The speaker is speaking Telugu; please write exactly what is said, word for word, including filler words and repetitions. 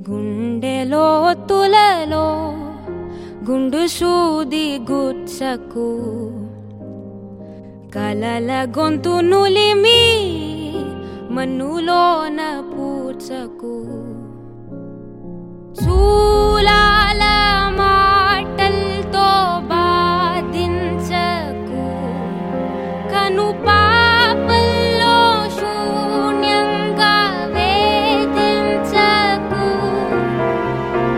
గుండెలో తులలో గుండు సూది గుచ్చకు కలల గొంతు నులిమి మన్నులోన పూడ్చకు చూలాల మాటల్తో బాధించకు కనుపా